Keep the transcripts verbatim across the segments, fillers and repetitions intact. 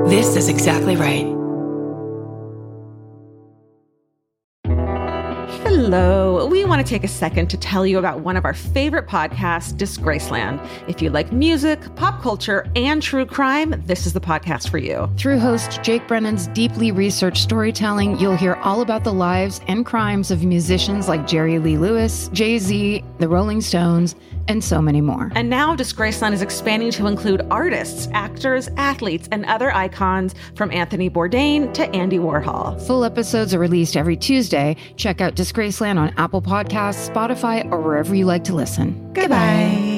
This is exactly right. Hello. We want to take a second to tell you about one of our favorite podcasts, Disgraceland. If you like music, pop culture, and true crime, this is the podcast for you. Through host Jake Brennan's deeply researched storytelling, you'll hear all about the lives and crimes of musicians like Jerry Lee Lewis, Jay-Z, the Rolling Stones, and so many more. And now Disgraceland is expanding to include artists, actors, athletes, and other icons from Anthony Bourdain to Andy Warhol. Full episodes are released every Tuesday. Check out Disgraceland on Apple Podcasts, Spotify, or wherever you like to listen. Goodbye. Goodbye.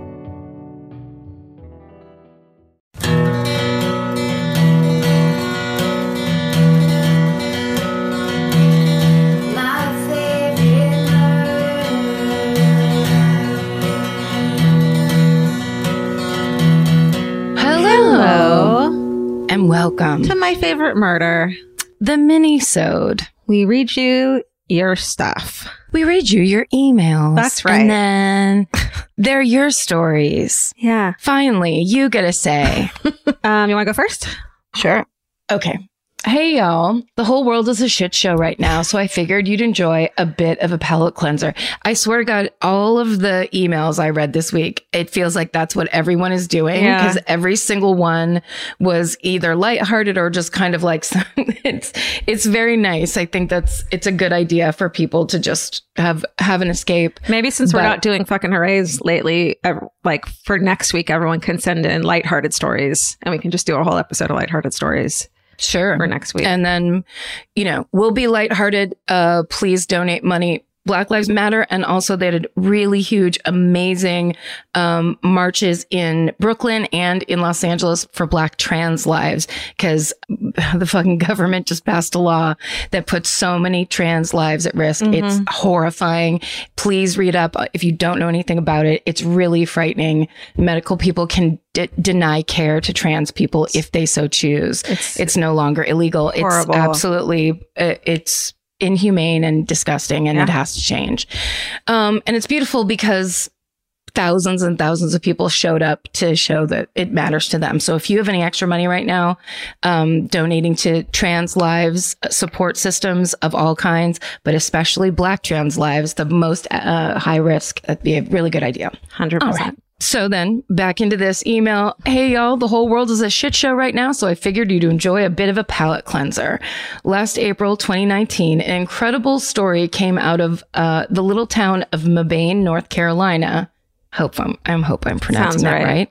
And welcome to My Favorite Murder, the mini-sode. We read you your stuff. We read you your emails. That's right. And then they're your stories. Yeah. Finally, you get a say. um, you want to go first? Sure. Okay. Hey, y'all. The whole world is a shit show right now, so I figured you'd enjoy a bit of a palate cleanser. I swear to God, all of the emails I read this week, it feels like that's what everyone is doing, because yeah. every single one was either lighthearted or just kind of like, it's it's very nice. I think that's, it's a good idea for people to just have, have an escape. Maybe since but, we're not doing fucking hoorays lately, uh, like for next week, everyone can send in lighthearted stories and we can just do a whole episode of lighthearted stories. Sure. For next week. And then, you know, we'll be lighthearted. Uh, please donate money. Black Lives Matter. And also they did really huge, amazing um, marches in Brooklyn and in Los Angeles for Black trans lives, because the fucking government just passed a law that puts so many trans lives at risk. Mm-hmm. It's horrifying. Please read up if you don't know anything about it. It's really frightening. Medical people can d- deny care to trans people if they so choose. It's, it's no longer illegal. Horrible. It's absolutely, uh, it's inhumane and disgusting, and yeah. it has to change. Um, and it's beautiful because thousands and thousands of people showed up to show that it matters to them. So if you have any extra money right now, um, donating to trans lives, support systems of all kinds, but especially Black trans lives, the most uh, high risk, that'd be a really good idea. one hundred percent. All right. So then back into this email. Hey, y'all, the whole world is a shit show right now, so I figured you'd enjoy a bit of a palate cleanser. Last April twenty nineteen, an incredible story came out of uh, the little town of Mebane, North Carolina. Hope I'm, I hope I'm pronouncing Sounds that right. right.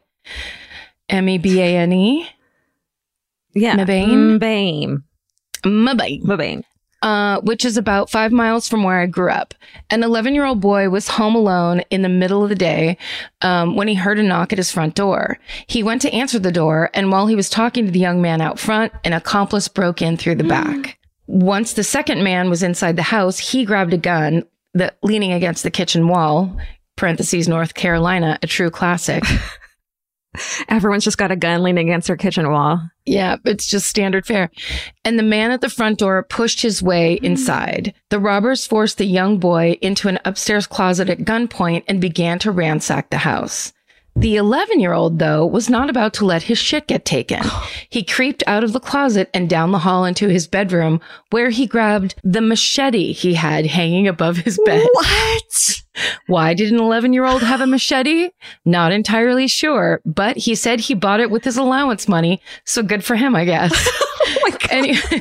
M E B A N E? Yeah. Mebane? Mebane. Mebane. Mebane. Uh, which is about five miles from where I grew up. An eleven-year-old boy was home alone in the middle of the day um, when he heard a knock at his front door. He went to answer the door, and while he was talking to the young man out front, an accomplice broke in through the back. Once the second man was inside the house, he grabbed a gun, that leaning against the kitchen wall, parentheses, North Carolina, a true classic. Everyone's just got a gun leaning against their kitchen wall. Yeah, it's just standard fare. And the man at the front door pushed his way inside. The robbers forced the young boy into an upstairs closet at gunpoint and began to ransack the house. The eleven-year-old, though, was not about to let his shit get taken. He creeped out of the closet and down the hall into his bedroom, where he grabbed the machete he had hanging above his bed. What? Why did an eleven-year-old have a machete? Not entirely sure, but he said he bought it with his allowance money, so good for him, I guess. Oh my God. Any-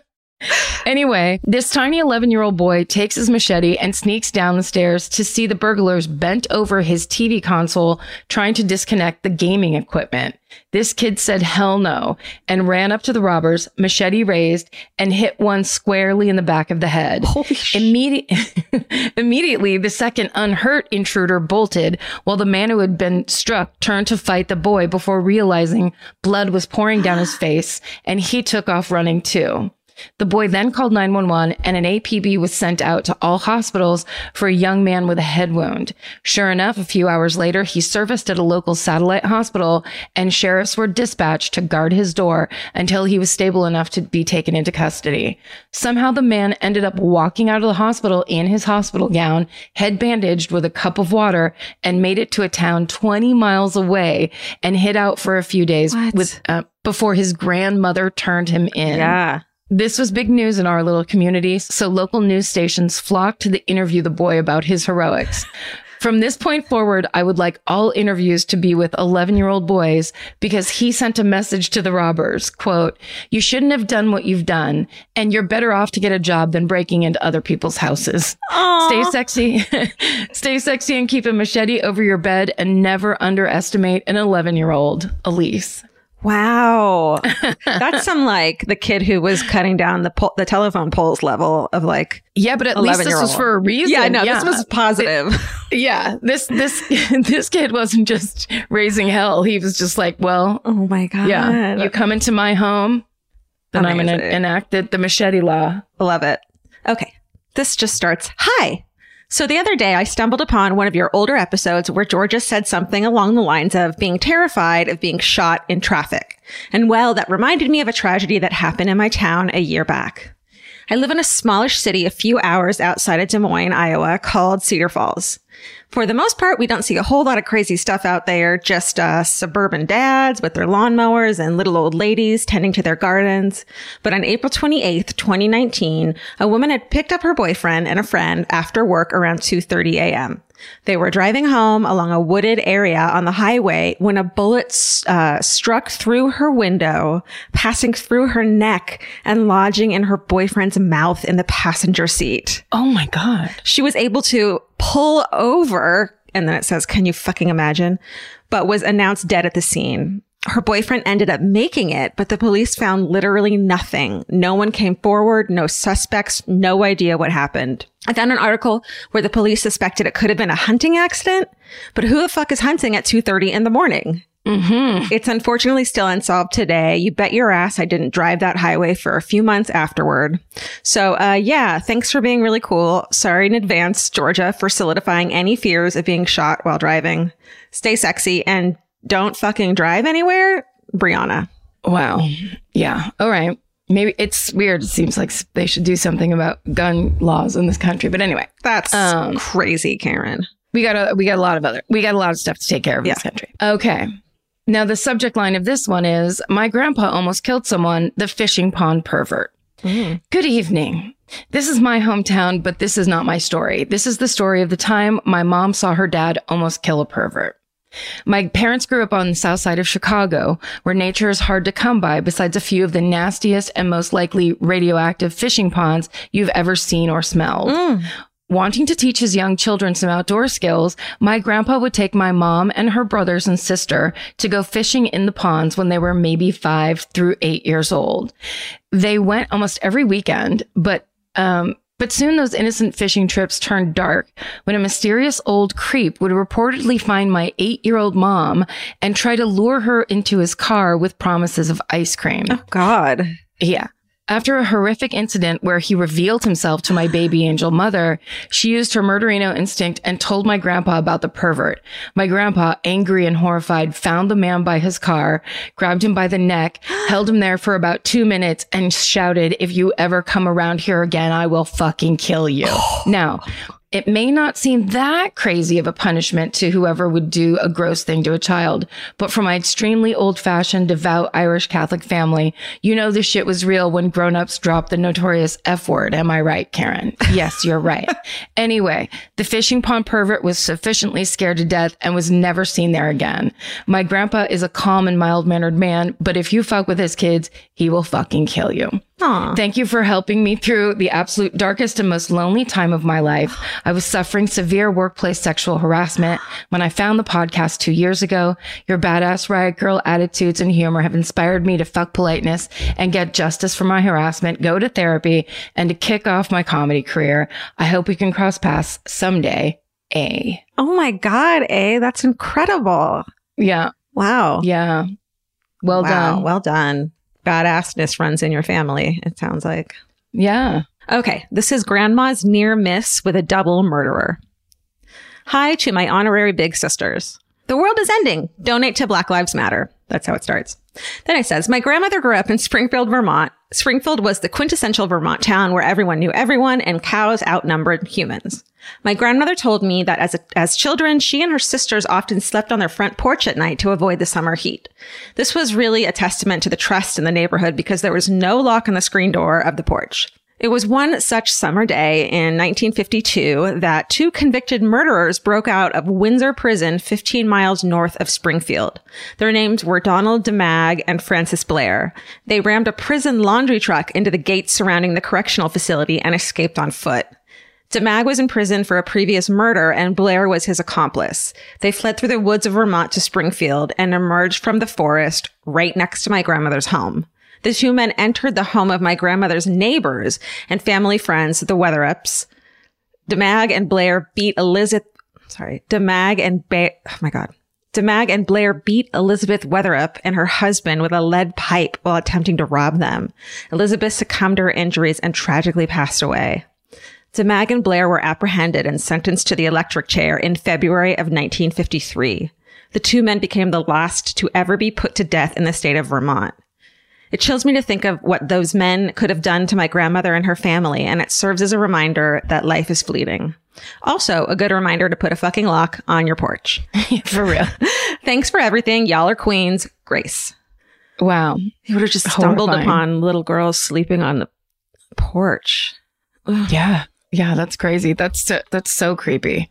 Anyway, this tiny eleven-year-old boy takes his machete and sneaks down the stairs to see the burglars bent over his T V console trying to disconnect the gaming equipment. This kid said hell no and ran up to the robbers, machete raised, and hit one squarely in the back of the head. Holy shit. Immedi- Immediately, the second unhurt intruder bolted while the man who had been struck turned to fight the boy before realizing blood was pouring down his face, and he took off running too. The boy then called nine one one and an A P B was sent out to all hospitals for a young man with a head wound. Sure enough, a few hours later, he surfaced at a local satellite hospital and sheriffs were dispatched to guard his door until he was stable enough to be taken into custody. Somehow the man ended up walking out of the hospital in his hospital gown, head bandaged with a cup of water, and made it to a town twenty miles away and hid out for a few days What? with uh, before his grandmother turned him in. Yeah. This was big news in our little community, so local news stations flocked to the interview the boy about his heroics. From this point forward, I would like all interviews to be with eleven-year-old boys because he sent a message to the robbers, quote, "You shouldn't have done what you've done, and you're better off to get a job than breaking into other people's houses. Aww. Stay sexy, stay sexy and keep a machete over your bed and never underestimate an eleven-year-old, Elise." Wow. That's some like the kid who was cutting down the pol- the telephone poles level of like Yeah, but at least this was for a reason. Yeah, no, yeah. this was positive. It, yeah, this this this kid wasn't just raising hell. He was just like, well, oh my God. Yeah, you come into my home, then Amazing. I'm going to enact the, the machete law. Love it. Okay. This just starts. Hi. So the other day I stumbled upon one of your older episodes where Georgia said something along the lines of being terrified of being shot in traffic. And well, that reminded me of a tragedy that happened in my town a year back. I live in a smallish city a few hours outside of Des Moines, Iowa, called Cedar Falls. For the most part, we don't see a whole lot of crazy stuff out there, just uh, suburban dads with their lawnmowers and little old ladies tending to their gardens. But on April twenty-eighth, twenty nineteen, a woman had picked up her boyfriend and a friend after work around two thirty a.m. They were driving home along a wooded area on the highway when a bullet uh, struck through her window, passing through her neck and lodging in her boyfriend's mouth in the passenger seat. Oh my God. She was able to pull over, and then it says, "Can you fucking imagine?" but was announced dead at the scene. Her boyfriend ended up making it, but the police found literally nothing. No one came forward, no suspects, no idea what happened. I found an article where the police suspected it could have been a hunting accident, but who the fuck is hunting at two thirty in the morning? Mm-hmm. It's unfortunately still unsolved today. You bet your ass I didn't drive that highway for a few months afterward. So, uh, yeah, thanks for being really cool. Sorry in advance, Georgia, for solidifying any fears of being shot while driving. Stay sexy and don't fucking drive anywhere, Brianna. Wow. Yeah. All right. Maybe it's weird. It seems like they should do something about gun laws in this country. But anyway, that's um, crazy, Karen. We got a we got a lot of other we got a lot of stuff to take care of in yeah. this country. Okay. Now the subject line of this one is my grandpa almost killed someone, the fishing pond pervert. Mm. Good evening. This is my hometown, but this is not my story. This is the story of the time my mom saw her dad almost kill a pervert. My parents grew up on the south side of Chicago, where nature is hard to come by besides a few of the nastiest and most likely radioactive fishing ponds you've ever seen or smelled. Mm. Wanting to teach his young children some outdoor skills, my grandpa would take my mom and her brothers and sister to go fishing in the ponds when they were maybe five through eight years old. They went almost every weekend, but um But soon those innocent fishing trips turned dark when a mysterious old creep would reportedly find my eight-year-old mom and try to lure her into his car with promises of ice cream. Oh, God. Yeah. After a horrific incident where he revealed himself to my baby angel mother, she used her murderino instinct and told my grandpa about the pervert. My grandpa, angry and horrified, found the man by his car, grabbed him by the neck, held him there for about two minutes, and shouted, "If you ever come around here again, I will fucking kill you." Now, it may not seem that crazy of a punishment to whoever would do a gross thing to a child, but for my extremely old-fashioned, devout Irish Catholic family, you know this shit was real when grown-ups dropped the notorious F word. Am I right, Karen? Yes, you're right. Anyway, the fishing pond pervert was sufficiently scared to death and was never seen there again. My grandpa is a calm and mild-mannered man, but if you fuck with his kids, he will fucking kill you. Aww. Thank you for helping me through the absolute darkest and most lonely time of my life. I was suffering severe workplace sexual harassment when I found the podcast two years ago. Your badass riot girl attitudes and humor have inspired me to fuck politeness and get justice for my harassment, go to therapy, and to kick off my comedy career. I hope we can cross paths someday. A. Oh my God, A. That's incredible. Yeah. Wow. Yeah. Well wow. done. Well done. badassness runs in your family, it sounds like. Yeah. Okay, this is Grandma's near miss with a double murderer. Hi to my honorary big sisters. The world is ending. Donate to Black Lives Matter. That's how it starts. Then it says, my grandmother grew up in Springfield, Vermont. Springfield was the quintessential Vermont town where everyone knew everyone and cows outnumbered humans. My grandmother told me that as a, as children, she and her sisters often slept on their front porch at night to avoid the summer heat. This was really a testament to the trust in the neighborhood because there was no lock on the screen door of the porch. It was one such summer day in nineteen fifty-two that two convicted murderers broke out of Windsor Prison fifteen miles north of Springfield. Their names were Donald DeMag and Francis Blair. They rammed a prison laundry truck into the gates surrounding the correctional facility and escaped on foot. DeMag was in prison for a previous murder and Blair was his accomplice. They fled through the woods of Vermont to Springfield and emerged from the forest right next to my grandmother's home. The two men entered the home of my grandmother's neighbors and family friends, the Weatherups. DeMag and Blair beat Elizabeth, sorry, DeMag and ba- oh my God. DeMag and Blair beat Elizabeth Weatherup and her husband with a lead pipe while attempting to rob them. Elizabeth succumbed to her injuries and tragically passed away. DeMag and Blair were apprehended and sentenced to the electric chair in February of nineteen fifty-three. The two men became the last to ever be put to death in the state of Vermont. It chills me to think of what those men could have done to my grandmother and her family, and it serves as a reminder that life is fleeting. Also, a good reminder to put a fucking lock on your porch. For real. Thanks for everything. Y'all are queens. Grace. Wow. You would have just stumbled Horrifying. upon little girls sleeping on the porch. Ugh. Yeah. Yeah, that's crazy. That's so, that's so creepy.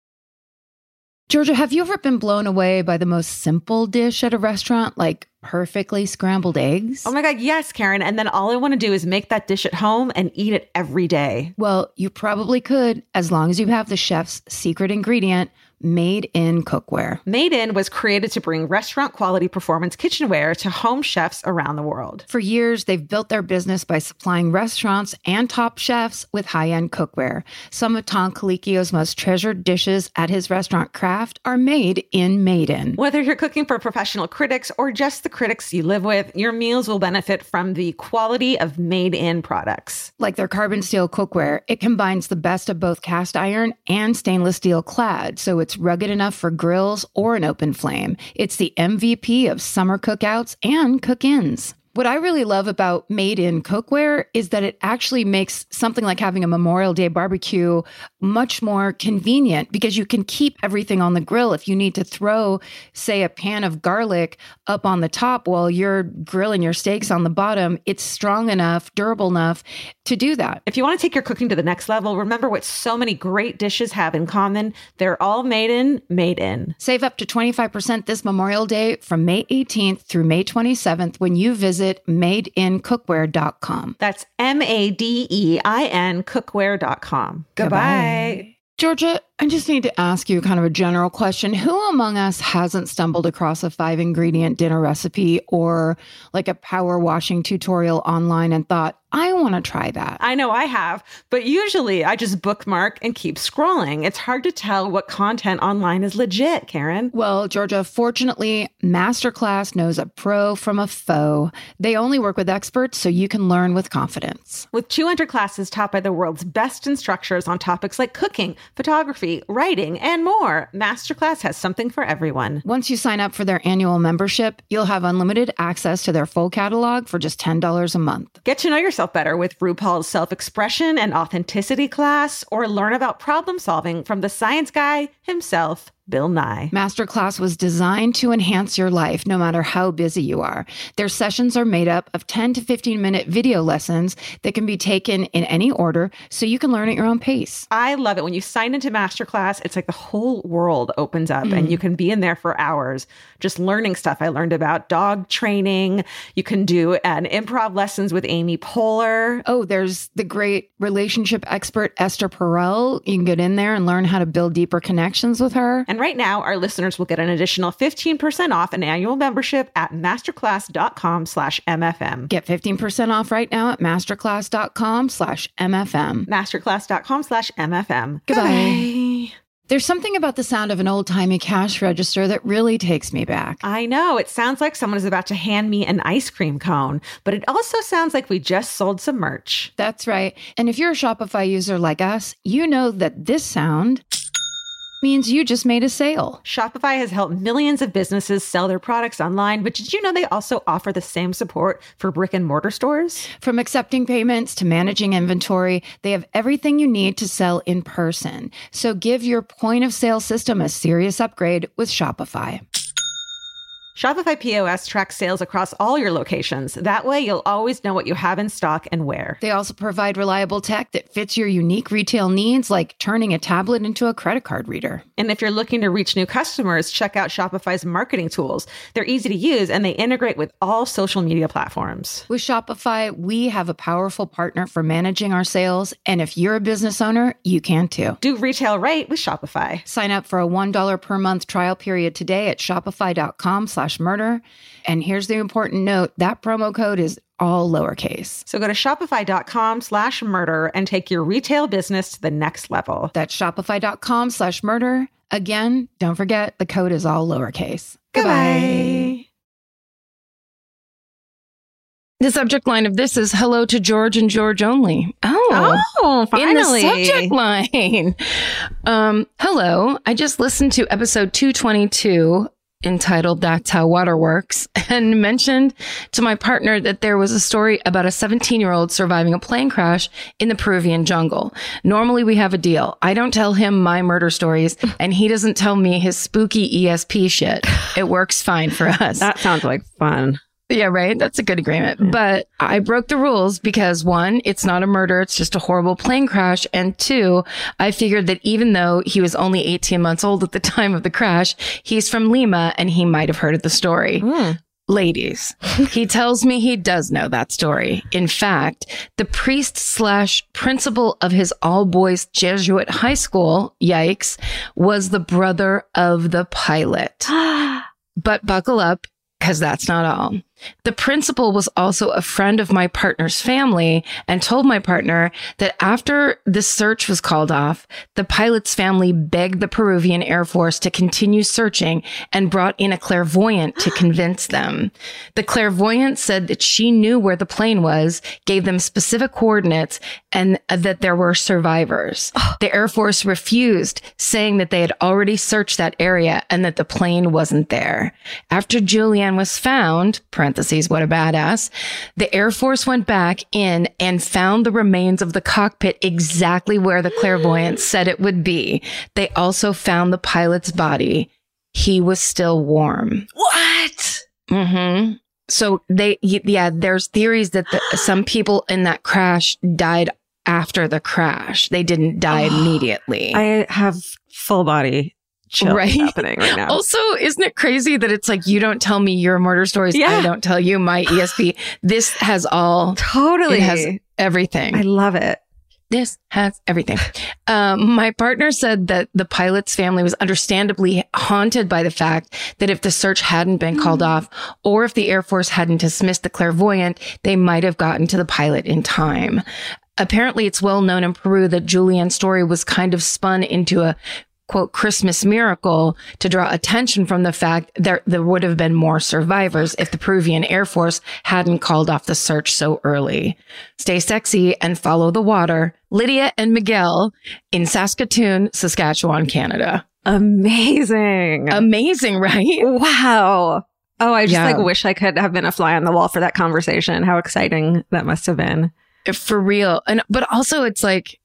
Georgia, have you ever been blown away by the most simple dish at a restaurant, like perfectly scrambled eggs? Oh my God, yes, Karen. And then all I want to do is make that dish at home and eat it every day. Well, you probably could, as long as you have the chef's secret ingredient, Made in Cookware. Made In was created to bring restaurant quality performance kitchenware to home chefs around the world. For years, they've built their business by supplying restaurants and top chefs with high-end cookware. Some of Tom Colicchio's most treasured dishes at his restaurant Craft are made in Made In. Whether you're cooking for professional critics or just the critics you live with, your meals will benefit from the quality of Made In products. Like their carbon steel cookware, it combines the best of both cast iron and stainless steel clad, so it's rugged enough for grills or an open flame. It's the M V P of summer cookouts and cook-ins. What I really love about Made in Cookware is that it actually makes something like having a Memorial Day barbecue much more convenient because you can keep everything on the grill. If you need to throw, say, a pan of garlic up on the top while you're grilling your steaks on the bottom, it's strong enough, durable enough to do that. If you want to take your cooking to the next level, remember what so many great dishes have in common. They're all made in, made in. Save up to twenty-five percent this Memorial Day from May eighteenth through May twenty-seventh when you visit made in cookware dot com. That's M A D E I N cookware dot com. Goodbye. Georgia, I just need to ask you kind of a general question. Who among us hasn't stumbled across a five ingredient dinner recipe or like a power washing tutorial online and thought, I want to try that? I know I have, but usually I just bookmark and keep scrolling. It's hard to tell what content online is legit, Karen. Well, Georgia, fortunately, Masterclass knows a pro from a foe. They only work with experts so you can learn with confidence. With two hundred classes taught by the world's best instructors on topics like cooking, photography, writing, and more, Masterclass has something for everyone. Once you sign up for their annual membership, you'll have unlimited access to their full catalog for just ten dollars a month. Get to know yourself better with RuPaul's self-expression and authenticity class, or learn about problem solving from the science guy himself, Bill Nye. Masterclass was designed to enhance your life no matter how busy you are. Their sessions are made up of ten to fifteen minute video lessons that can be taken in any order so you can learn at your own pace. I love it. When you sign into Masterclass, it's like the whole world opens up Mm. and you can be in there for hours just learning stuff. I learned about dog training. You can do an improv lessons with Amy Poehler. Oh, there's the great relationship expert Esther Perel. You can get in there and learn how to build deeper connections with her. And right now, our listeners will get an additional fifteen percent off an annual membership at masterclass.com slash MFM. Get fifteen percent off right now at masterclass.com slash MFM. Masterclass.com slash MFM. Goodbye. Goodbye. There's something about the sound of an old-timey cash register that really takes me back. I know. It sounds like someone is about to hand me an ice cream cone, but it also sounds like we just sold some merch. That's right. And if you're a Shopify user like us, you know that this sound means you just made a sale. Shopify has helped millions of businesses sell their products online, but did you know they also offer the same support for brick and mortar stores? From accepting payments to managing inventory, they have everything you need to sell in person. So give your point of sale system a serious upgrade with Shopify. Shopify P O S tracks sales across all your locations. That way, you'll always know what you have in stock and where. They also provide reliable tech that fits your unique retail needs, like turning a tablet into a credit card reader. And if you're looking to reach new customers, check out Shopify's marketing tools. They're easy to use, and they integrate with all social media platforms. With Shopify, we have a powerful partner for managing our sales. And if you're a business owner, you can too. Do retail right with Shopify. Sign up for a one dollar per month trial period today at shopify.com slash murder. And here's the important note. That promo code is all lowercase. So go to shopify.com slash murder and take your retail business to the next level. That's shopify.com slash murder. Again, don't forget the code is all lowercase. Goodbye. The subject line of this is hello to George and George only. Oh, oh finally. In the subject line. Um, hello. I just listened to episode two twenty-two entitled That's How Water Works and mentioned to my partner that there was a story about a seventeen year old surviving a plane crash in the Peruvian jungle. Normally we have a deal. I don't tell him my murder stories and he doesn't tell me his spooky E S P shit. It works fine for us. That sounds like fun. Yeah, right. That's a good agreement. But I broke the rules because one, it's not a murder. It's just a horrible plane crash. And two, I figured that even though he was only eighteen months old at the time of the crash, he's from Lima and he might have heard of the story. Mm. Ladies, he tells me he does know that story. In fact, the priest slash principal of his all boys Jesuit high school, yikes, was the brother of the pilot. But buckle up, because that's not all. The principal was also a friend of my partner's family and told my partner that after the search was called off, the pilot's family begged the Peruvian Air Force to continue searching and brought in a clairvoyant to convince them. The clairvoyant said that she knew where the plane was, gave them specific coordinates, and that there were survivors. The Air Force refused, saying that they had already searched that area and that the plane wasn't there. After Julianne was found, parentheses, what a badass, the Air Force went back in and found the remains of the cockpit exactly where the clairvoyant said it would be. They also found the pilot's body. He was still warm. What? Mm-hmm. So they, yeah, there's theories that the, some people in that crash died after the crash. They didn't die immediately. I have full body chill right? happening right now. Also, isn't it crazy that it's like, you don't tell me your murder stories, yeah. I don't tell you my E S P. This has all... Totally. It has everything. I love it. This has everything. Um, my partner said that the pilot's family was understandably haunted by the fact that if the search hadn't been called mm. off, or if the Air Force hadn't dismissed the clairvoyant, they might have gotten to the pilot in time. Apparently, it's well known in Peru that Julianne's story was kind of spun into a quote, Christmas miracle to draw attention from the fact that there would have been more survivors if the Peruvian Air Force hadn't called off the search so early. Stay sexy and follow the water. Lydia and Miguel in Saskatoon, Saskatchewan, Canada. Amazing. Amazing, right? Wow. Oh, I just yeah. like wish I could have been a fly on the wall for that conversation. How exciting that must have been. For real. And, but also it's like,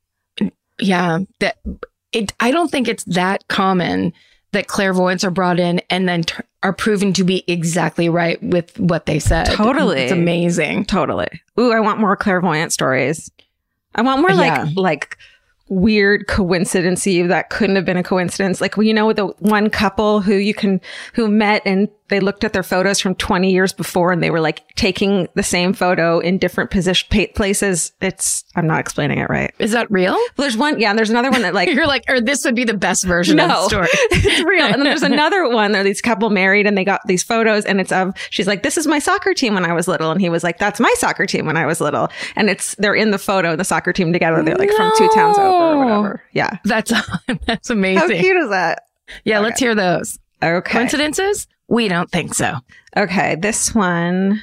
yeah, that, It, I don't think it's that common that clairvoyants are brought in and then t- are proven to be exactly right with what they said. Totally. It's amazing. Totally. Ooh, I want more clairvoyant stories. I want more like, yeah. like weird coincidency that couldn't have been a coincidence. Like, well, you know, the one couple who you can, who met and they looked at their photos from twenty years before and they were like taking the same photo in different position pa- places. It's, I'm not explaining it right. Is that real? Well, there's one. Yeah. And there's another one that like, You're like, or this would be the best version no, of the story. It's real. And then there's another one. There are these couple married and they got these photos and it's of, she's like, this is my soccer team when I was little. And he was like, that's my soccer team when I was little. And it's, they're in the photo, the soccer team together. They're like no. from two towns over or whatever. Yeah. That's, that's amazing. How cute is that? Yeah. Okay. Let's hear those. Okay. Coincidences? We don't think so. Okay. This one,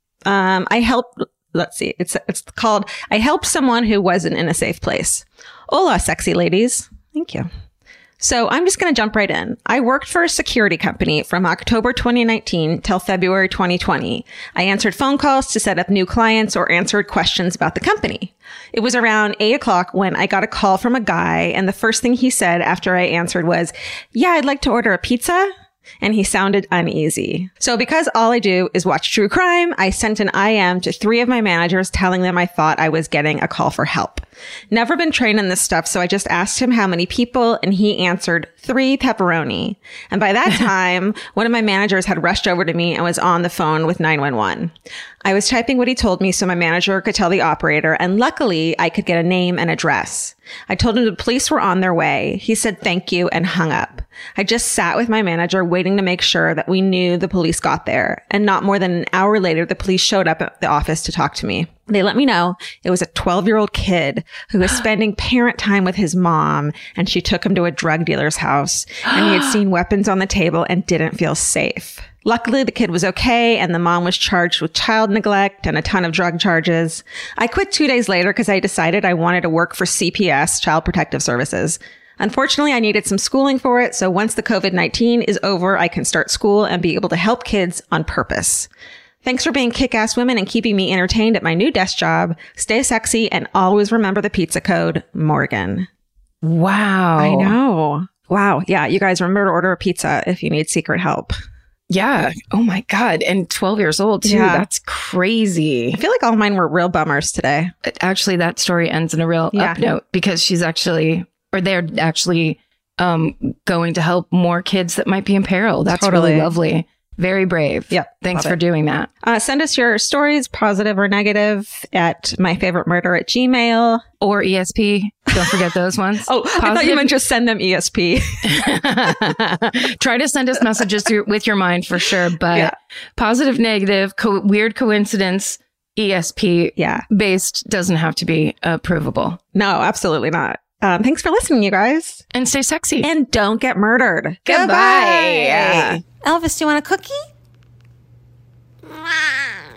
um, I helped, let's see. It's, it's called, I helped someone who wasn't in a safe place. Hola, sexy ladies. Thank you. So I'm just going to jump right in. I worked for a security company from October twenty nineteen till February twenty twenty. I answered phone calls to set up new clients or answered questions about the company. It was around eight o'clock when I got a call from a guy. And the first thing he said after I answered was, yeah, I'd like to order a pizza. And he sounded uneasy. So because all I do is watch true crime, I sent an I M to three of my managers telling them I thought I was getting a call for help. Never been trained in this stuff, so I just asked him how many people, and he answered three pepperoni. And by that time, one of my managers had rushed over to me and was on the phone with nine one one. I was typing what he told me so my manager could tell the operator, and luckily I could get a name and address. I told him the police were on their way. He said thank you and hung up. I just sat with my manager waiting to make sure that we knew the police got there. And not more than an hour later, the police showed up at the office to talk to me. They let me know it was a twelve-year-old kid who was spending parent time with his mom, and she took him to a drug dealer's house, and he had seen weapons on the table and didn't feel safe. Luckily, the kid was okay, and the mom was charged with child neglect and a ton of drug charges. I quit two days later because I decided I wanted to work for C P S, Child Protective Services. Unfortunately, I needed some schooling for it, so once the COVID nineteen is over, I can start school and be able to help kids on purpose. Thanks for being kick-ass women and keeping me entertained at my new desk job. Stay sexy and always remember the pizza code, Morgan. Wow. I know. Wow. Yeah, you guys remember to order a pizza if you need secret help. Yeah. Oh my God. And twelve years old too. Yeah. That's crazy. I feel like all mine were real bummers today. Actually, that story ends in a real Yeah. up note because she's actually, or they're actually um, going to help more kids that might be in peril. That's Totally. really lovely. Very brave. Yep. Thanks Love for it. doing that. Uh, send us your stories, positive or negative, at myfavoritemurder at Gmail. Or E S P. Don't forget those ones. Oh, I thought you meant just send them E S P. Try to send us messages through, with your mind for sure. But Yeah. positive, negative, co- weird coincidence, E S P Yeah. based doesn't have to be uh, provable. No, absolutely not. Um, thanks for listening, you guys. And stay sexy. And don't get murdered. Goodbye. Goodbye. Elvis, do you want a cookie?